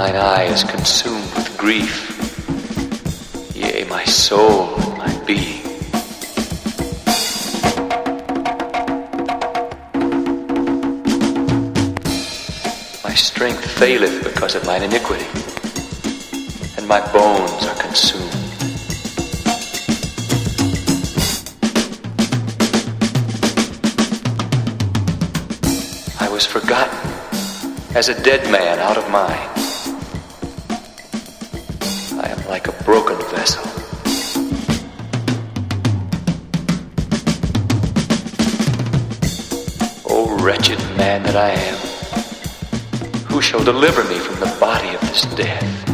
Mine eye is consumed with grief, yea, my soul and my being. My strength faileth because of mine iniquity, and my bones are consumed. I was forgotten as a dead man out of mind. I am like a broken vessel. O wretched man that I am, who shall deliver me from the body of this death?